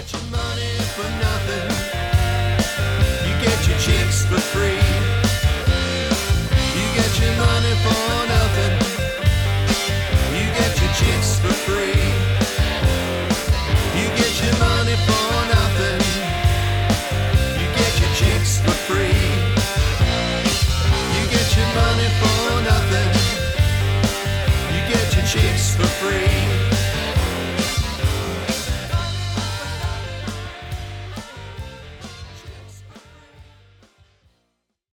get your money for nothing. You get your chicks for free. You get your money for nothing. You get your chicks for free. You get your money for nothing. You get your chicks for free. You get your money for nothing. You get your chicks for